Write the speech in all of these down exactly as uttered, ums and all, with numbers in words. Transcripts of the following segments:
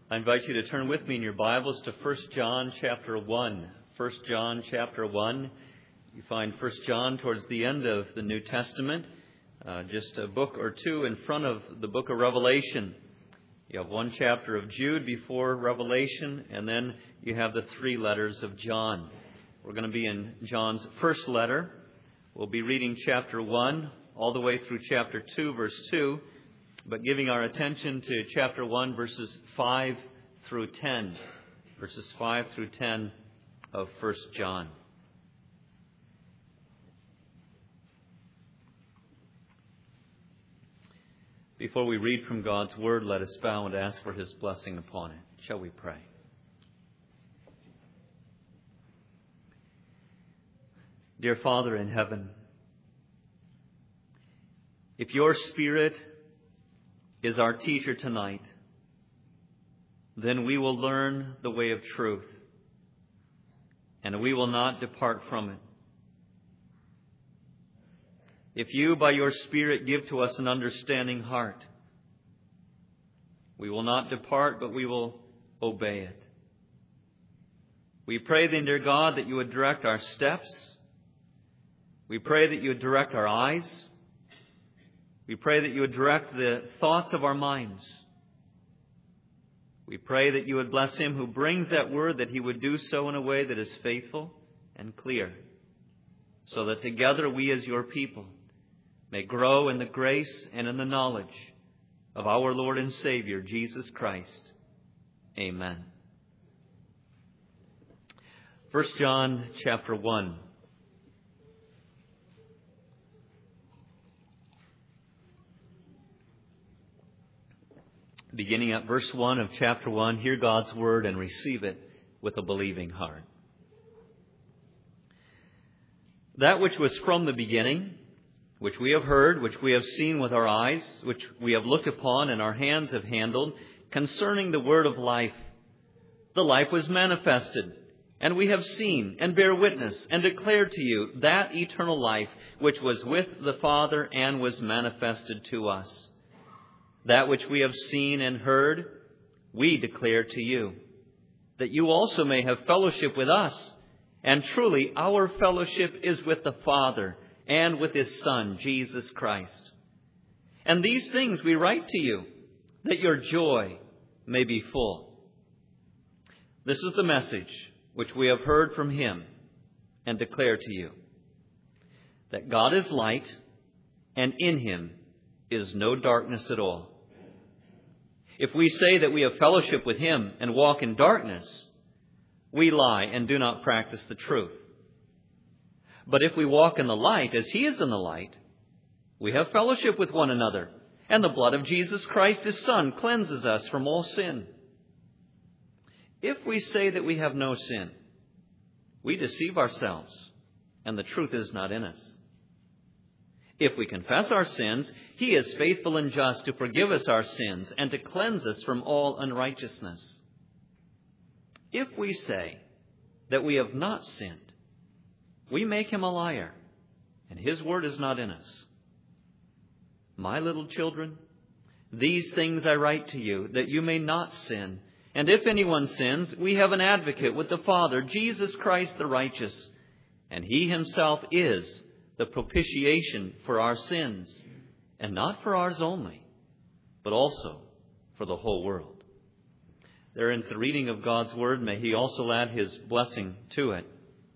I invite you to turn with me in your Bibles to First John chapter one. First John chapter one. You find First John towards the end of the New Testament, uh, just a book or two in front of the book of Revelation. You have one chapter of Jude before Revelation, and then you have the three letters of John. We're going to be in John's first letter. We'll be reading chapter one all the way through chapter two, verse two. But giving our attention to chapter one, verses five through ten. Verses five through ten of First John. Before we read from God's Word, let us bow and ask for His blessing upon it. Shall we pray? Dear Father in heaven, if your Spirit is our teacher tonight, then we will learn the way of truth, and we will not depart from it. If you, by your Spirit, give to us an understanding heart, we will not depart, but we will obey it. We pray then, dear God, that you would direct our steps. We pray that you would direct our eyes. We pray that you would direct the thoughts of our minds. We pray that you would bless him who brings that word, that he would do so in a way that is faithful and clear, so that together we as your people may grow in the grace and in the knowledge of our Lord and Savior, Jesus Christ. Amen. First John chapter one. Beginning at verse one of chapter one, hear God's word and receive it with a believing heart. That which was from the beginning, which we have heard, which we have seen with our eyes, which we have looked upon and our hands have handled, concerning the word of life. The life was manifested, and we have seen and bear witness and declare to you that eternal life which was with the Father and was manifested to us. That which we have seen and heard, we declare to you, that you also may have fellowship with us. And truly, our fellowship is with the Father and with His Son, Jesus Christ. And these things we write to you, that your joy may be full. This is the message which we have heard from Him and declare to you, that God is light, and in Him is no darkness at all. If we say that we have fellowship with Him and walk in darkness, we lie and do not practice the truth. But if we walk in the light as He is in the light, we have fellowship with one another, and the blood of Jesus Christ, His Son, cleanses us from all sin. If we say that we have no sin, we deceive ourselves, and the truth is not in us. If we confess our sins, He is faithful and just to forgive us our sins and to cleanse us from all unrighteousness. If we say that we have not sinned, we make Him a liar, and His word is not in us. My little children, these things I write to you, that you may not sin. And if anyone sins, we have an advocate with the Father, Jesus Christ the righteous, and He Himself is the propitiation for our sins, and not for ours only, but also for the whole world. There ends the reading of God's Word. May He also add His blessing to it.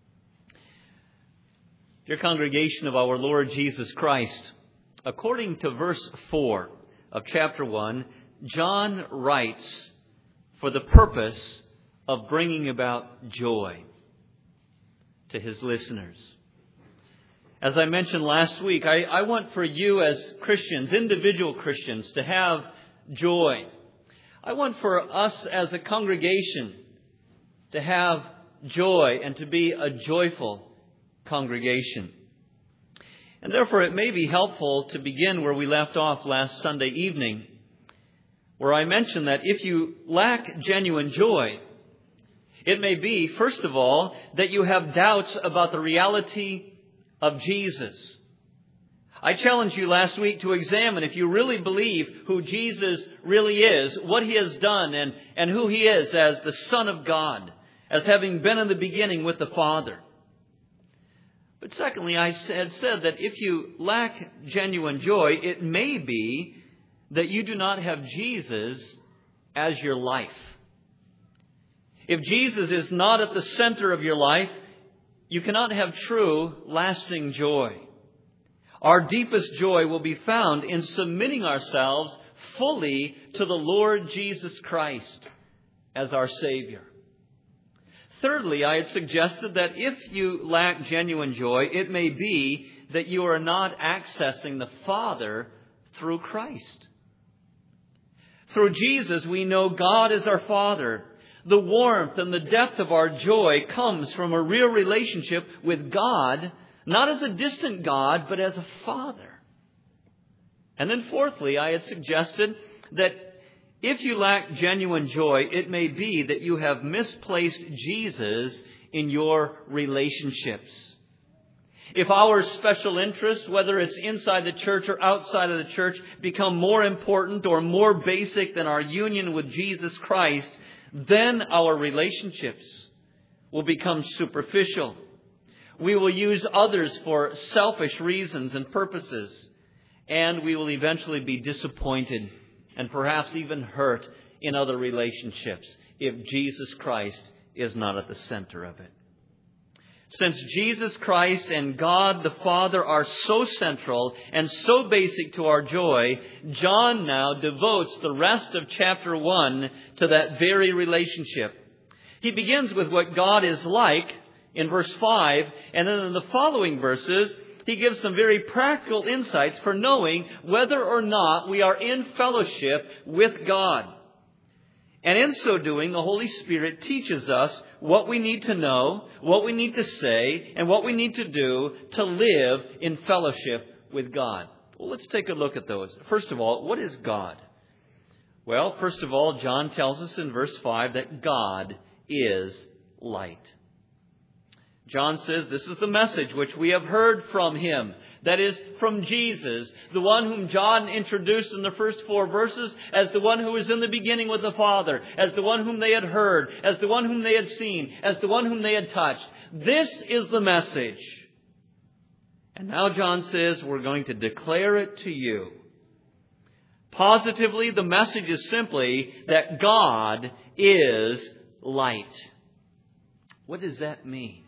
Dear congregation of our Lord Jesus Christ, according to verse four of chapter one, John writes for the purpose of bringing about joy to his listeners. As I mentioned last week, I, I want for you as Christians, individual Christians, to have joy. I want for us as a congregation to have joy and to be a joyful congregation. And therefore it may be helpful to begin where we left off last Sunday evening, where I mentioned that if you lack genuine joy, it may be, first of all, that you have doubts about the reality of Jesus. I challenged you last week to examine if you really believe who Jesus really is, what He has done, and, and who He is as the Son of God, as having been in the beginning with the Father. But secondly, I had said that if you lack genuine joy, it may be that you do not have Jesus as your life. If Jesus is not at the center of your life, you cannot have true, lasting joy. Our deepest joy will be found in submitting ourselves fully to the Lord Jesus Christ as our Savior. Thirdly, I had suggested that if you lack genuine joy, it may be that you are not accessing the Father through Christ. Through Jesus, we know God is our Father. The warmth and the depth of our joy comes from a real relationship with God, not as a distant God, but as a Father. And then fourthly, I had suggested that if you lack genuine joy, it may be that you have misplaced Jesus in your relationships. If our special interests, whether it's inside the church or outside of the church, become more important or more basic than our union with Jesus Christ, then our relationships will become superficial. We will use others for selfish reasons and purposes, and we will eventually be disappointed and perhaps even hurt in other relationships if Jesus Christ is not at the center of it. Since Jesus Christ and God the Father are so central and so basic to our joy, John now devotes the rest of chapter one to that very relationship. He begins with what God is like in verse five, and then in the following verses, he gives some very practical insights for knowing whether or not we are in fellowship with God. And in so doing, the Holy Spirit teaches us what we need to know, what we need to say, and what we need to do to live in fellowship with God. Well, let's take a look at those. First of all, what is God? Well, first of all, John tells us in verse five that God is light. John says this is the message which we have heard from Him. That is, from Jesus, the one whom John introduced in the first four verses as the one who was in the beginning with the Father, as the one whom they had heard, as the one whom they had seen, as the one whom they had touched. This is the message. And now John says we're going to declare it to you. Positively, the message is simply that God is light. What does that mean?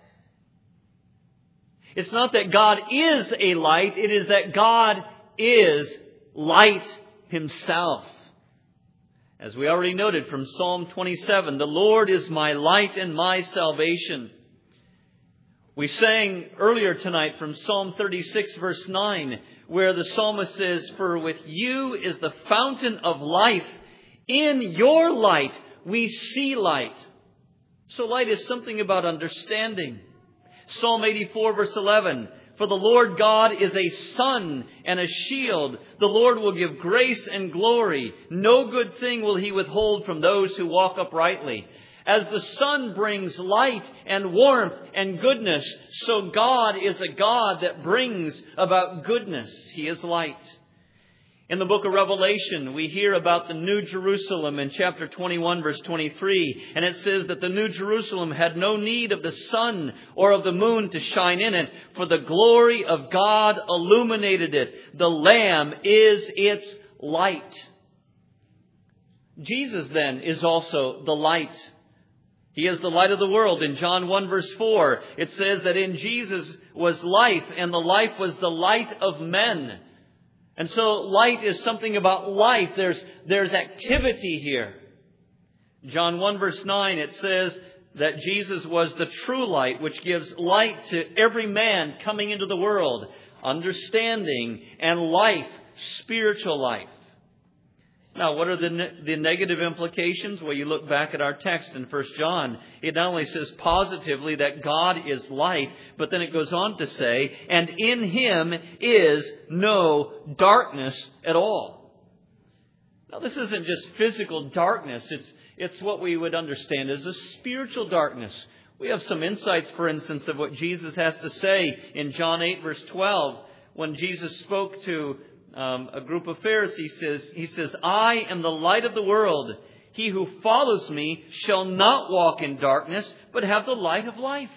It's not that God is a light, it is that God is light Himself. As we already noted from Psalm twenty-seven, the Lord is my light and my salvation. We sang earlier tonight from Psalm thirty-six verse nine, where the psalmist says, "For with you is the fountain of life. In your light we see light." So light is something about understanding. Psalm eighty-four verse eleven, "For the Lord God is a sun and a shield. The Lord will give grace and glory. No good thing will He withhold from those who walk uprightly." As the sun brings light and warmth and goodness, so God is a God that brings about goodness. He is light. In the book of Revelation, we hear about the New Jerusalem in chapter twenty-one, verse twenty-three. And it says that the New Jerusalem had no need of the sun or of the moon to shine in it, for the glory of God illuminated it. The Lamb is its light. Jesus then is also the light. He is the light of the world. In John one, verse four, it says that in Jesus was life, and the life was the light of men. And so light is something about life. There's, there's activity here. John one verse nine, it says that Jesus was the true light, which gives light to every man coming into the world. Understanding and life, spiritual life. Now, what are the, ne- the negative implications? Well, you look back at our text in First John. It not only says positively that God is light, but then it goes on to say, and in Him is no darkness at all. Now, this isn't just physical darkness. It's, it's what we would understand as a spiritual darkness. We have some insights, for instance, of what Jesus has to say in John eight, verse twelve, when Jesus spoke to um, a group of Pharisees, he says, he says, I am the light of the world. He who follows me shall not walk in darkness, but have the light of life.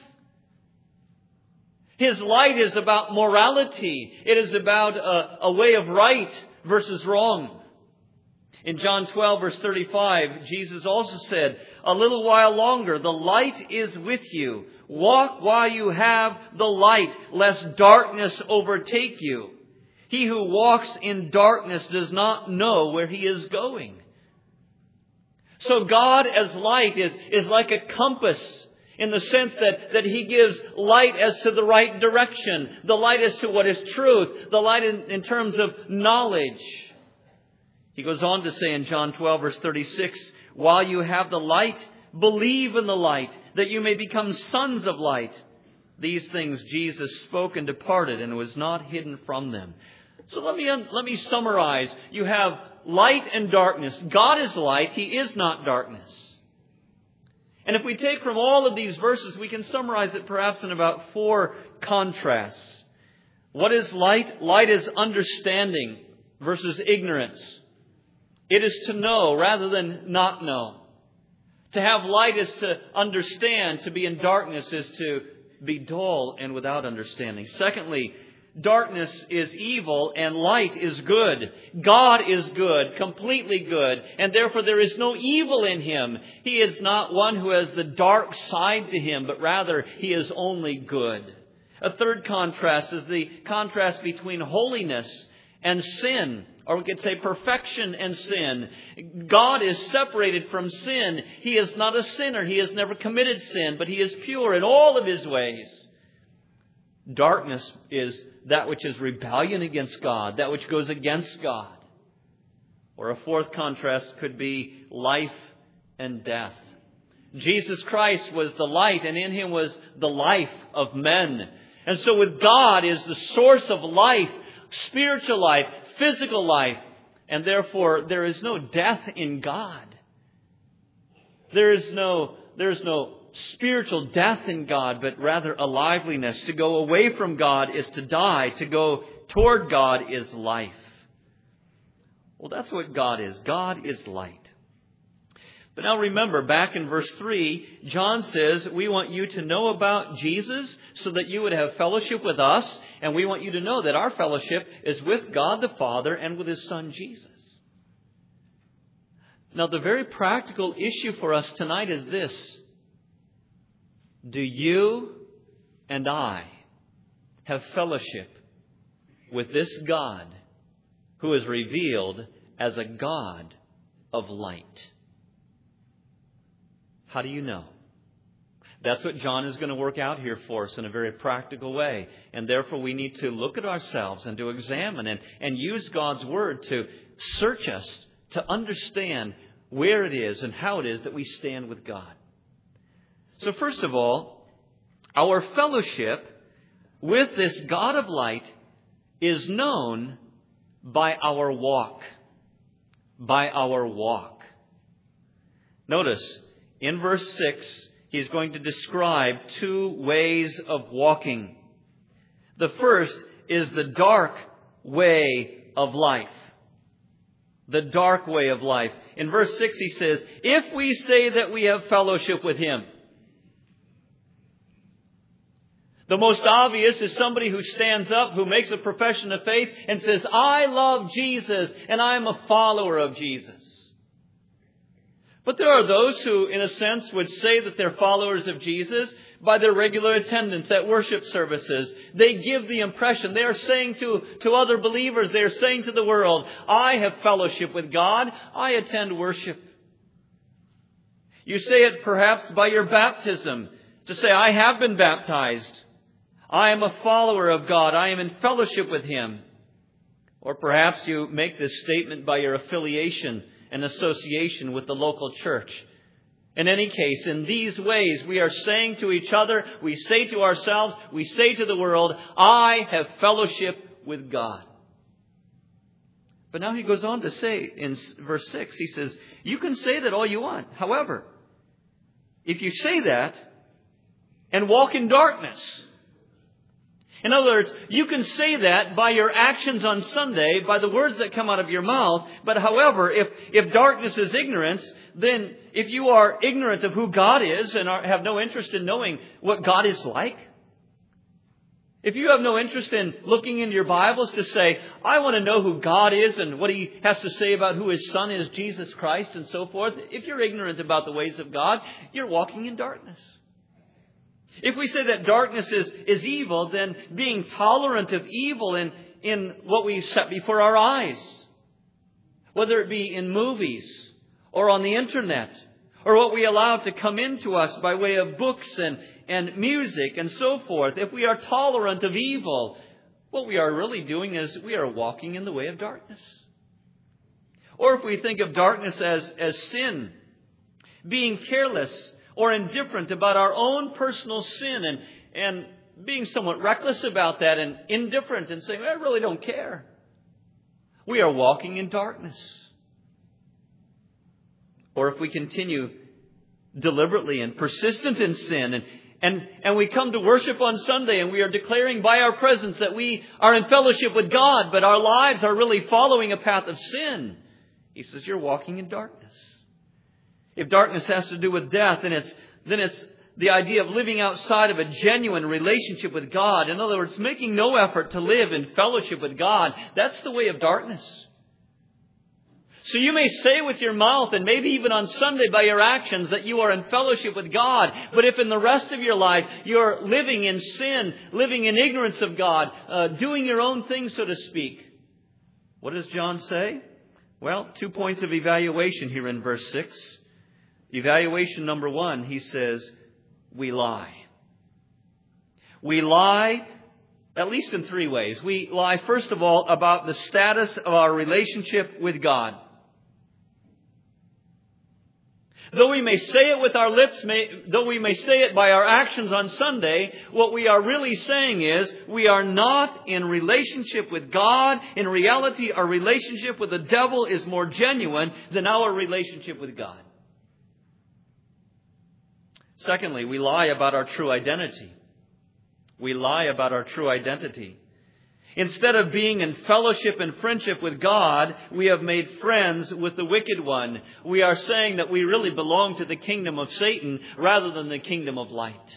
His light is about morality. It is about a, a way of right versus wrong. In John twelve, verse thirty-five, Jesus also said, a little while longer, the light is with you. Walk while you have the light, lest darkness overtake you. He who walks in darkness does not know where he is going. So God as light is, is like a compass in the sense that, that He gives light as to the right direction, the light as to what is truth, the light in, in terms of knowledge. He goes on to say in John twelve, verse thirty-six, while you have the light, believe in the light, that you may become sons of light. These things Jesus spoke and departed, and was not hidden from them. So let me, let me summarize. You have light and darkness. God is light. He is not darkness. And if we take from all of these verses, we can summarize it perhaps in about four contrasts. What is light? Light is understanding versus ignorance. It is to know rather than not know. To have light is to understand. To be in darkness is to be dull and without understanding. Secondly, darkness is evil and light is good. God is good, completely good, and therefore there is no evil in Him. He is not one who has the dark side to Him, but rather He is only good. A third contrast is the contrast between holiness and sin. Or we could say perfection and sin. God is separated from sin. He is not a sinner. He has never committed sin, but He is pure in all of His ways. Darkness is that which is rebellion against God, that which goes against God. Or a fourth contrast could be life and death. Jesus Christ was the light, and in Him was the life of men. And so with God is the source of life, spiritual life, physical life, and therefore there is no death in God. There is no, there is no spiritual death in God, but rather a liveliness. To go away from God is to die. To go toward God is life. Well, that's what God is. God is light. But now remember, back in verse three, John says, we want you to know about Jesus so that you would have fellowship with us. And we want you to know that our fellowship is with God the Father and with His Son Jesus. Now, the very practical issue for us tonight is this. Do you and I have fellowship with this God who is revealed as a God of light? How do you know? That's what John is going to work out here for us in a very practical way. And therefore we need to look at ourselves and to examine and, and use God's Word to search us, to understand where it is and how it is that we stand with God. So first of all, our fellowship with this God of light is known by our walk. By our walk. Notice, in verse six, he's going to describe two ways of walking. The first is the dark way of life. The dark way of life. In verse six he says, if we say that we have fellowship with Him. The most obvious is somebody who stands up, who makes a profession of faith and says, I love Jesus and I am a follower of Jesus. But there are those who, in a sense, would say that they're followers of Jesus by their regular attendance at worship services. They give the impression, they are saying to, to other believers, they are saying to the world, I have fellowship with God, I attend worship. You say it perhaps by your baptism, to say, I have been baptized. I am a follower of God. I am in fellowship with Him. Or perhaps you make this statement by your affiliation and association with the local church. In any case, in these ways, we are saying to each other, we say to ourselves, we say to the world, I have fellowship with God. But now he goes on to say in verse six, he says, you can say that all you want. However, if you say that and walk in darkness, In other words, you can say that by your actions on Sunday, by the words that come out of your mouth. But however, if, if darkness is ignorance, then if you are ignorant of who God is and are, have no interest in knowing what God is like, if you have no interest in looking into your Bibles to say, I want to know who God is and what He has to say about who His Son is, Jesus Christ, and so forth, if you're ignorant about the ways of God, you're walking in darkness. If we say that darkness is, is evil, then being tolerant of evil in, in what we set before our eyes, whether it be in movies or on the internet, or what we allow to come into us by way of books and, and music and so forth, if we are tolerant of evil, what we are really doing is we are walking in the way of darkness. Or if we think of darkness as, as sin, being careless or indifferent about our own personal sin and, and being somewhat reckless about that and indifferent and saying, I really don't care. We are walking in darkness. Or if we continue deliberately and persistent in sin and, and, and we come to worship on Sunday and we are declaring by our presence that we are in fellowship with God, but our lives are really following a path of sin, He says, you're walking in darkness. If darkness has to do with death, then it's, then it's the idea of living outside of a genuine relationship with God. In other words, making no effort to live in fellowship with God. That's the way of darkness. So you may say with your mouth and maybe even on Sunday by your actions that you are in fellowship with God. But if in the rest of your life you're living in sin, living in ignorance of God, uh, doing your own thing, so to speak, what does John say? Well, two points of evaluation here in verse six. Evaluation number one, he says, we lie. We lie at least in three ways. We lie, first of all, about the status of our relationship with God. Though we may say it with our lips, may, though we may say it by our actions on Sunday, what we are really saying is we are not in relationship with God. In reality, our relationship with the devil is more genuine than our relationship with God. Secondly, we lie about our true identity. We lie about our true identity. Instead of being in fellowship and friendship with God, we have made friends with the wicked one. We are saying that we really belong to the kingdom of Satan rather than the kingdom of light.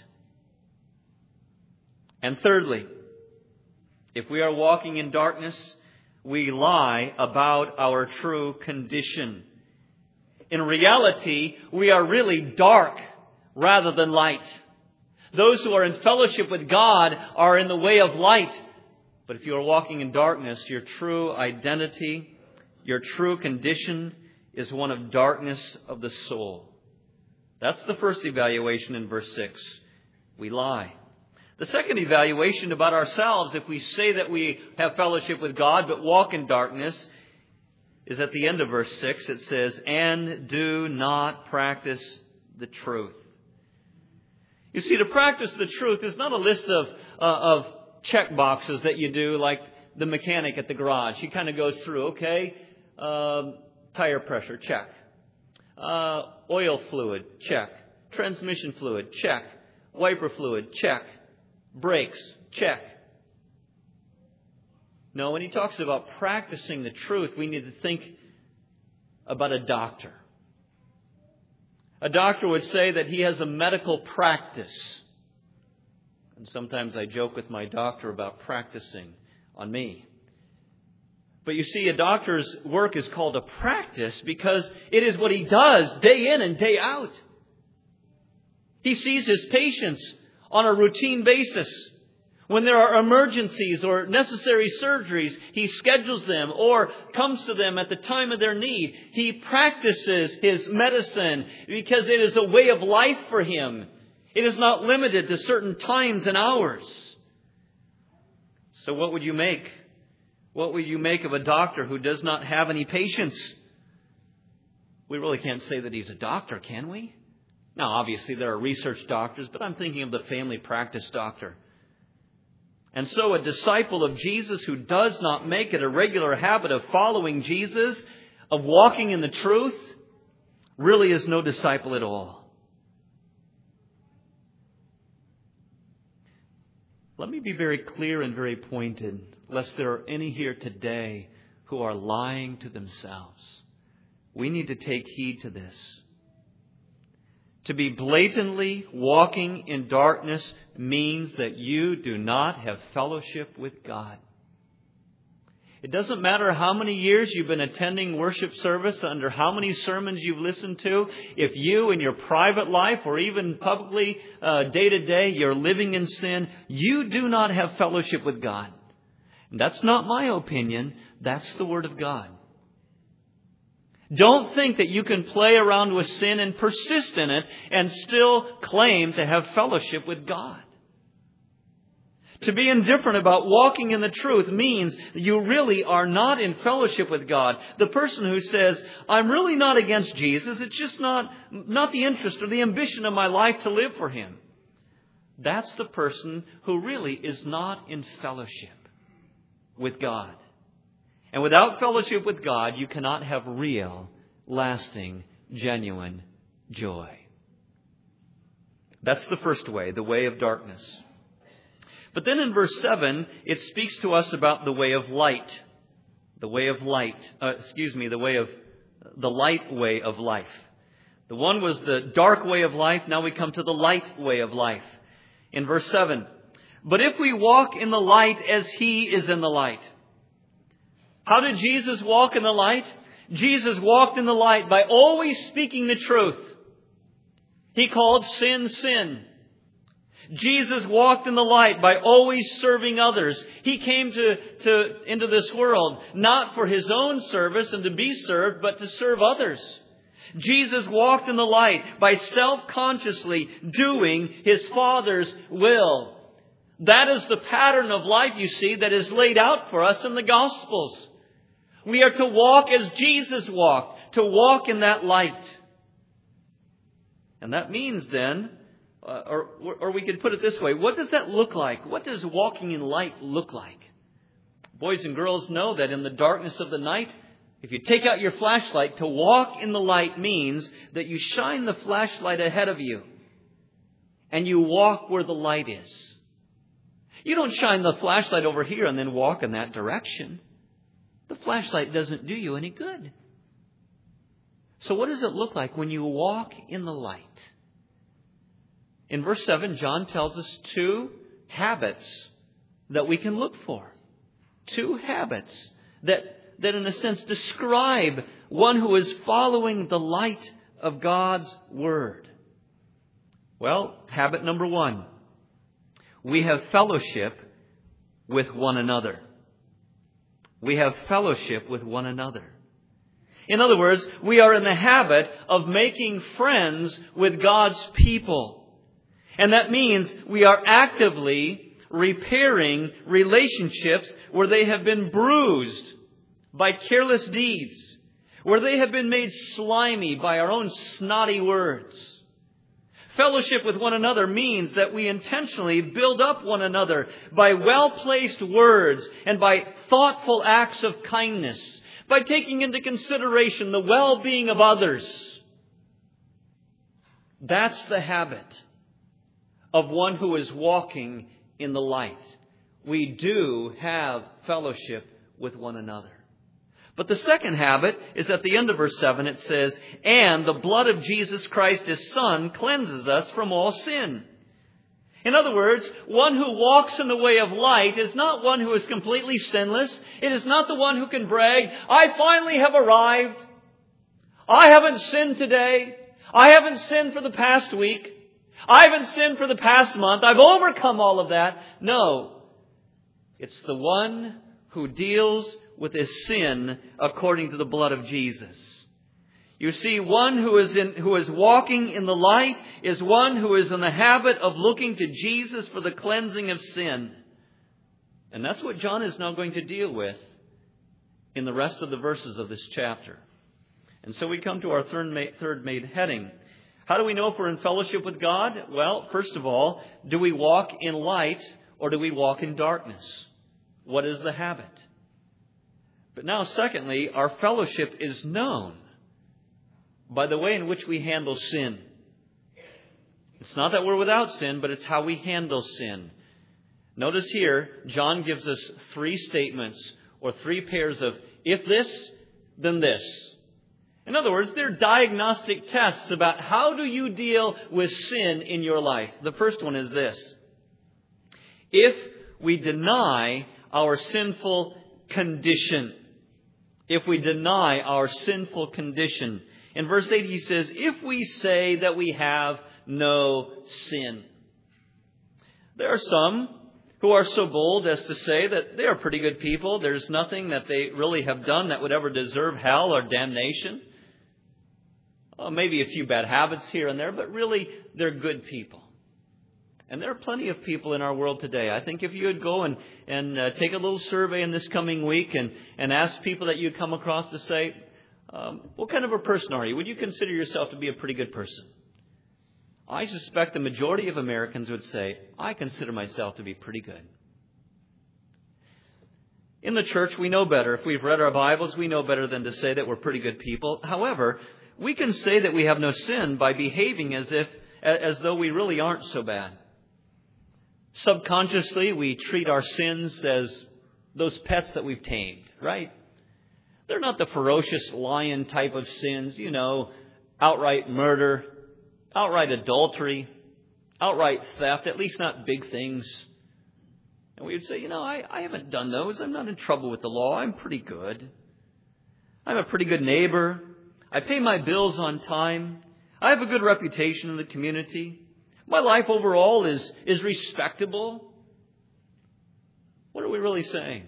And thirdly, if we are walking in darkness, we lie about our true condition. In reality, we are really dark rather than light. Those who are in fellowship with God are in the way of light. But if you are walking in darkness, your true identity, your true condition is one of darkness of the soul. That's the first evaluation in verse six. We lie. The second evaluation about ourselves, if we say that we have fellowship with God but walk in darkness, is at the end of verse six. It says, and do not practice the truth. You see, to practice the truth is not a list of, uh, of check boxes that you do like the mechanic at the garage. He kind of goes through, okay, um, tire pressure, check. Uh, oil fluid, check. Transmission fluid, check. Wiper fluid, check. Brakes, check. No, when he talks about practicing the truth, we need to think about a doctor. A doctor would say that he has a medical practice. And sometimes I joke with my doctor about practicing on me. But you see, a doctor's work is called a practice because it is what he does day in and day out. He sees his patients on a routine basis. When there are emergencies or necessary surgeries, he schedules them or comes to them at the time of their need. He practices his medicine because it is a way of life for him. It is not limited to certain times and hours. So what would you make? What would you make of a doctor who does not have any patients? We really can't say that he's a doctor, can we? Now, obviously, there are research doctors, but I'm thinking of the family practice doctor. And so a disciple of Jesus who does not make it a regular habit of following Jesus, of walking in the truth, really is no disciple at all. Let me be very clear and very pointed, lest there are any here today who are lying to themselves. We need to take heed to this. To be blatantly walking in darkness means that you do not have fellowship with God. It doesn't matter how many years you've been attending worship service, under how many sermons you've listened to, if you in your private life or even publicly uh, day to day you're living in sin, you do not have fellowship with God. And that's not my opinion. That's the Word of God. Don't think that you can play around with sin and persist in it and still claim to have fellowship with God. To be indifferent about walking in the truth means that you really are not in fellowship with God. The person who says, I'm really not against Jesus, it's just not, not the interest or the ambition of my life to live for Him. That's the person who really is not in fellowship with God. And without fellowship with God, you cannot have real, lasting, genuine joy. That's the first way, the way of darkness. But then in verse seven, it speaks to us about the way of light. The way of light. Uh, excuse me, the way of, the light way of life. The one was the dark way of life. Now we come to the light way of life. In verse seven, but if we walk in the light as He is in the light. How did Jesus walk in the light? Jesus walked in the light by always speaking the truth. He called sin, sin. Jesus walked in the light by always serving others. He came to, to, into this world not for His own service and to be served, but to serve others. Jesus walked in the light by self-consciously doing His Father's will. That is the pattern of life, you see, that is laid out for us in the Gospels. We are to walk as Jesus walked, to walk in that light. And that means then, uh, or, or we could put it this way, what does that look like? What does walking in light look like? Boys and girls know that in the darkness of the night, if you take out your flashlight, to walk in the light means that you shine the flashlight ahead of you and you walk where the light is. You don't shine the flashlight over here and then walk in that direction. The flashlight doesn't do you any good. So what does it look like when you walk in the light? In verse seven, John tells us two habits that we can look for. Two habits that, that in a sense describe one who is following the light of God's Word. Well, habit number one. We have fellowship with one another. We have fellowship with one another. In other words, we are in the habit of making friends with God's people. And that means we are actively repairing relationships where they have been bruised by careless deeds, where they have been made slimy by our own snotty words. Fellowship with one another means that we intentionally build up one another by well-placed words and by thoughtful acts of kindness, by taking into consideration the well-being of others. That's the habit of one who is walking in the light. We do have fellowship with one another. But the second habit is at the end of verse seven. It says, and the blood of Jesus Christ, His Son, cleanses us from all sin. In other words, one who walks in the way of light is not one who is completely sinless. It is not the one who can brag, I finally have arrived. I haven't sinned today. I haven't sinned for the past week. I haven't sinned for the past month. I've overcome all of that. No. It's the one who deals with his sin according to the blood of Jesus. You see, one who is in, who is walking in the light is one who is in the habit of looking to Jesus for the cleansing of sin. And that's what John is now going to deal with in the rest of the verses of this chapter. And so we come to our third, third main heading. How do we know if we're in fellowship with God? Well, first of all, do we walk in light or do we walk in darkness? What is the habit? But now, secondly, our fellowship is known by the way in which we handle sin. It's not that we're without sin, but it's how we handle sin. Notice here, John gives us three statements or three pairs of if this, then this. In other words, they're diagnostic tests about how do you deal with sin in your life. The first one is this. If we deny our sinful condition. If we deny our sinful condition. In verse eight he says, if we say that we have no sin. There are some who are so bold as to say that they are pretty good people. There's nothing that they really have done that would ever deserve hell or damnation. Oh, maybe a few bad habits here and there, but really they're good people. And there are plenty of people in our world today. I think if you would go and, and uh, take a little survey in this coming week and, and ask people that you come across to say, um, what kind of a person are you? Would you consider yourself to be a pretty good person? I suspect the majority of Americans would say, I consider myself to be pretty good. In the church, we know better. If we've read our Bibles, we know better than to say that we're pretty good people. However, we can say that we have no sin by behaving as if, as though we really aren't so bad. Subconsciously, we treat our sins as those pets that we've tamed, right? They're not the ferocious lion type of sins, you know, outright murder, outright adultery, outright theft, at least not big things. And we would say, you know, I, I haven't done those. I'm not in trouble with the law. I'm pretty good. I'm a pretty good neighbor. I pay my bills on time. I have a good reputation in the community. My life overall is, is respectable. What are we really saying?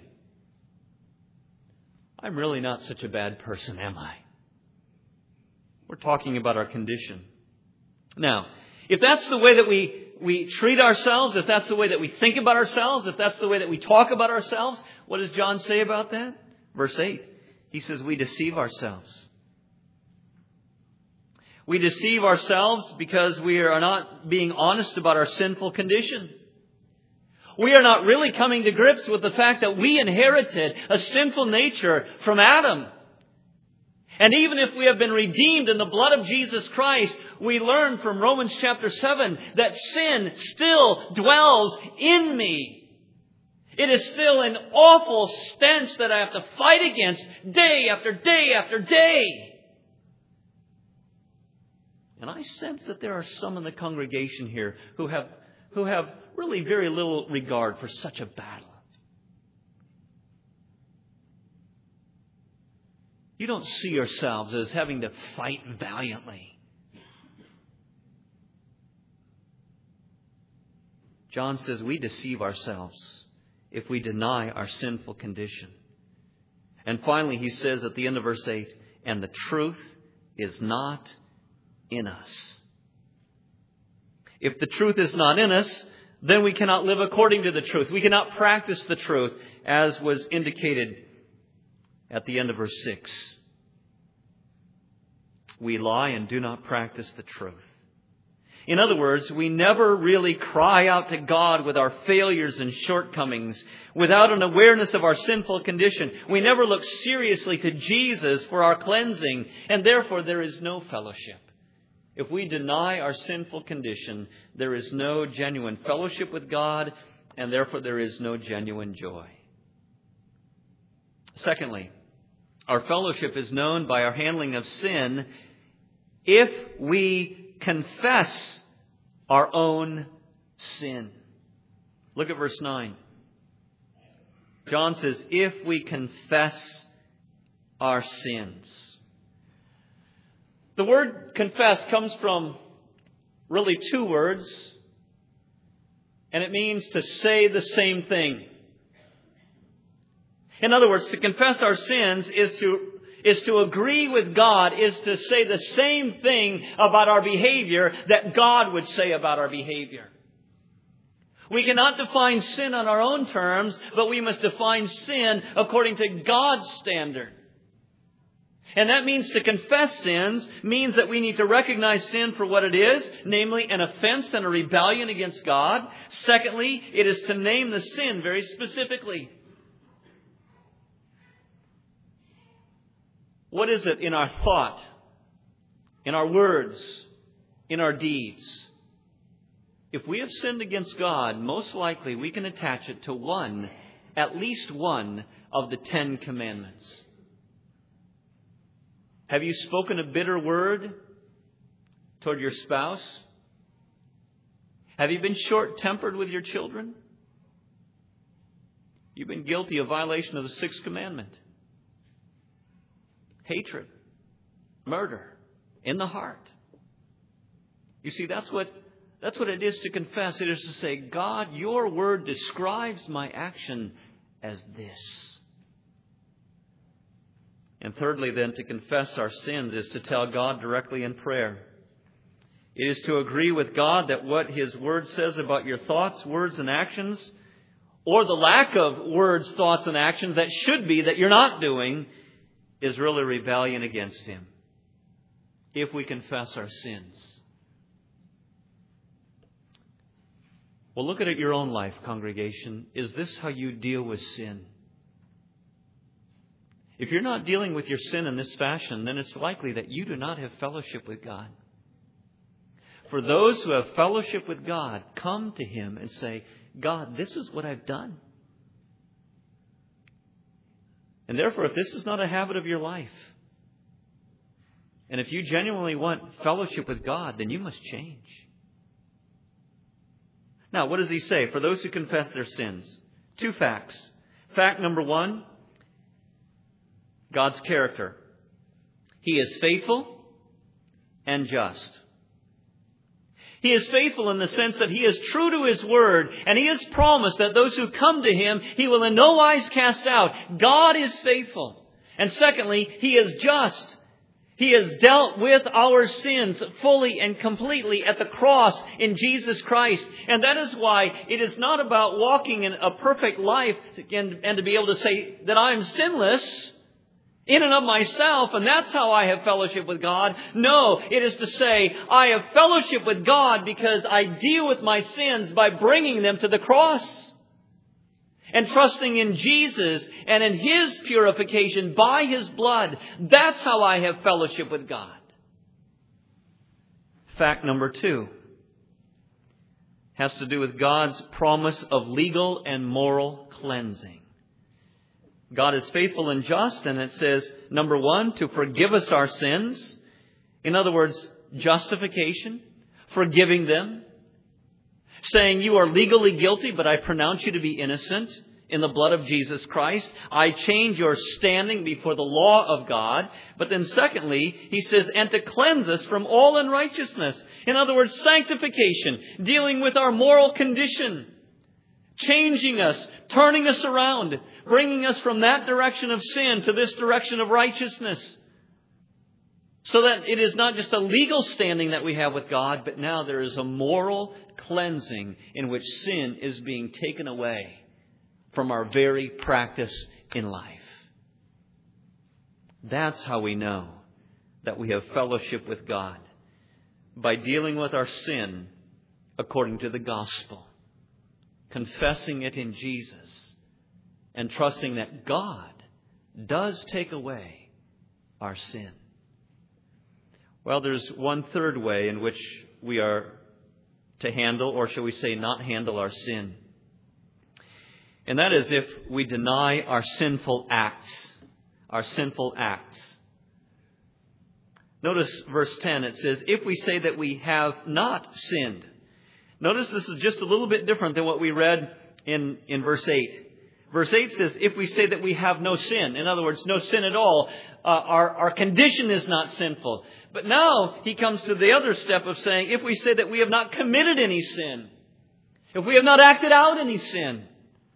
I'm really not such a bad person, am I? We're talking about our condition. Now, if that's the way that we, we treat ourselves, if that's the way that we think about ourselves, if that's the way that we talk about ourselves, what does John say about that? Verse eight, he says we deceive ourselves. We deceive ourselves because we are not being honest about our sinful condition. We are not really coming to grips with the fact that we inherited a sinful nature from Adam. And even if we have been redeemed in the blood of Jesus Christ, we learn from Romans chapter seven that sin still dwells in me. It is still an awful stench that I have to fight against day after day after day. And I sense that there are some in the congregation here who have, who have really very little regard for such a battle. You don't see yourselves as having to fight valiantly. John says we deceive ourselves if we deny our sinful condition. And finally, he says at the end of verse eight, and the truth is not in us. If the truth is not in us, then we cannot live according to the truth. We cannot practice the truth, as was indicated at the end of verse six. We lie and do not practice the truth. In other words, we never really cry out to God with our failures and shortcomings without an awareness of our sinful condition. We never look seriously to Jesus for our cleansing, and therefore there is no fellowship. If we deny our sinful condition, there is no genuine fellowship with God, and therefore there is no genuine joy. Secondly, our fellowship is known by our handling of sin if we confess our own sin. Look at verse nine. John says, if we confess our sins. The word confess comes from really two words, and it means to say the same thing. In other words, to confess our sins is to, is to agree with God, is to say the same thing about our behavior that God would say about our behavior. We cannot define sin on our own terms, but we must define sin according to God's standard. And that means to confess sins means that we need to recognize sin for what it is, namely an offense and a rebellion against God. Secondly, it is to name the sin very specifically. What is it in our thought, in our words, in our deeds? if we have sinned against God, most likely we can attach it to one, at least one, of the Ten Commandments. Have you spoken a bitter word toward your spouse? Have you been short-tempered with your children? You've been guilty of violation of the Sixth Commandment. Hatred, murder, in the heart. You see, that's what, that's what it is to confess. It is to say, God, your word describes my action as this. And thirdly, then, to confess our sins is to tell God directly in prayer. It is to agree with God that what His Word says about your thoughts, words, and actions, or the lack of words, thoughts, and actions that should be that you're not doing, is really rebellion against Him. If we confess our sins. Well, look at it your own life, congregation. Is this how you deal with sin? If you're not dealing with your sin in this fashion, then it's likely that you do not have fellowship with God. For those who have fellowship with God, come to Him and say, God, this is what I've done. And therefore, if this is not a habit of your life, and if you genuinely want fellowship with God, then you must change. Now, what does He say? For those who confess their sins, two facts. Fact number one, God's character. He is faithful and just. He is faithful in the sense that He is true to His word, and He has promised that those who come to Him, He will in no wise cast out. God is faithful. And secondly, He is just. He has dealt with our sins fully and completely at the cross in Jesus Christ. And that is why it is not about walking in a perfect life and to be able to say that I am sinless in and of myself, and that's how I have fellowship with God. No, it is to say, I have fellowship with God because I deal with my sins by bringing them to the cross. And trusting in Jesus and in His purification by His blood. That's how I have fellowship with God. Fact number two has to do with God's promise of legal and moral cleansing. God is faithful and just, and it says, number one, to forgive us our sins. In other words, justification, forgiving them. Saying you are legally guilty, but I pronounce you to be innocent in the blood of Jesus Christ. I change your standing before the law of God. But then secondly, He says, and to cleanse us from all unrighteousness. In other words, sanctification, dealing with our moral condition. Changing us, turning us around, bringing us from that direction of sin to this direction of righteousness. So that it is not just a legal standing that we have with God, but now there is a moral cleansing in which sin is being taken away from our very practice in life. That's how we know that we have fellowship with God. By dealing with our sin according to the gospel. Confessing it in Jesus. And trusting that God does take away our sin. Well, there's one third way in which we are to handle, or shall we say not handle, our sin. And that is if we deny our sinful acts. Our sinful acts. Notice verse ten, it says, if we say that we have not sinned. Notice this is just a little bit different than what we read in, in verse eight. Verse eight says, if we say that we have no sin. In other words, no sin at all. Uh, our, our condition is not sinful. But now he comes to the other step of saying, if we say that we have not committed any sin. If we have not acted out any sin.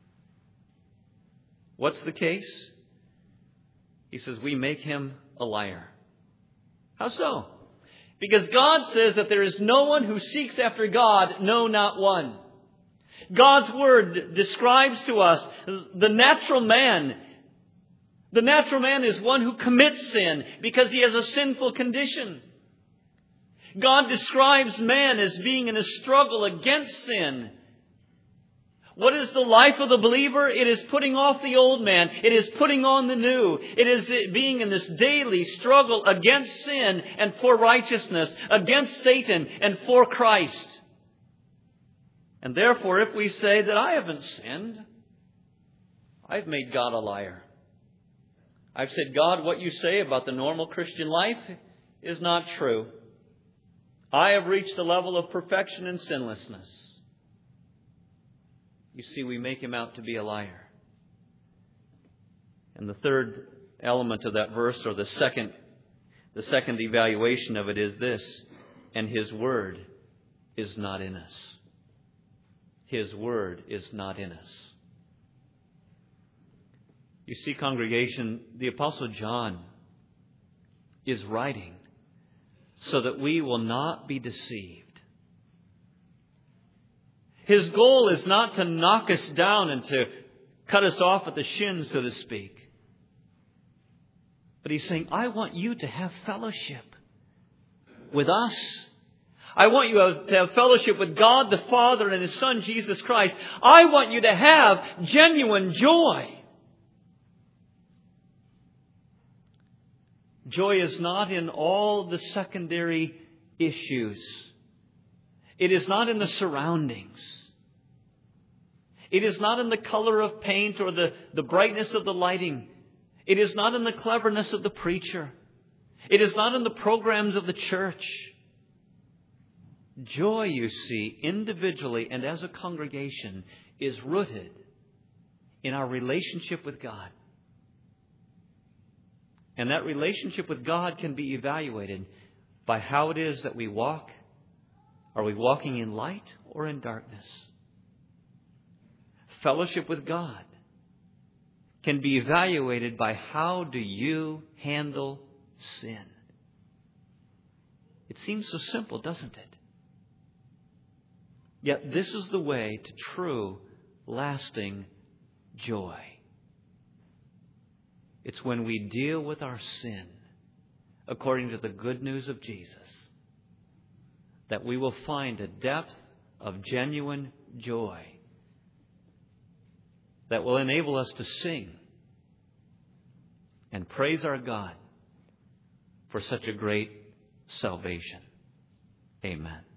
What's the case? He says, we make him a liar. How so? Because God says that there is no one who seeks after God, no, not one. God's Word describes to us the natural man. The natural man is one who commits sin because he has a sinful condition. God describes man as being in a struggle against sin. What is the life of the believer? It is putting off the old man. It is putting on the new. It is being in this daily struggle against sin and for righteousness, against Satan and for Christ. And therefore, if we say that I haven't sinned, I've made God a liar. I've said, God, what you say about the normal Christian life is not true. I have reached a level of perfection and sinlessness. You see, we make him out to be a liar. And the third element of that verse, or the second, the second evaluation of it, is this: and his word is not in us. His word is not in us. You see, congregation, the Apostle John is writing so that we will not be deceived. His goal is not to knock us down and to cut us off at the shins, so to speak. But he's saying, I want you to have fellowship with us. I want you to have fellowship with God the Father and His Son, Jesus Christ. I want you to have genuine joy. Joy is not in all the secondary issues. It is not in the surroundings. It is not in the color of paint or the, the brightness of the lighting. It is not in the cleverness of the preacher. It is not in the programs of the church. Joy, you see, individually and as a congregation, is rooted in our relationship with God. And that relationship with God can be evaluated by how it is that we walk. Are we walking in light or in darkness? Fellowship with God can be evaluated by how do you handle sin. It seems so simple, doesn't it? Yet this is the way to true, lasting joy. It's when we deal with our sin according to the good news of Jesus that we will find a depth of genuine joy that will enable us to sing and praise our God for such a great salvation. Amen.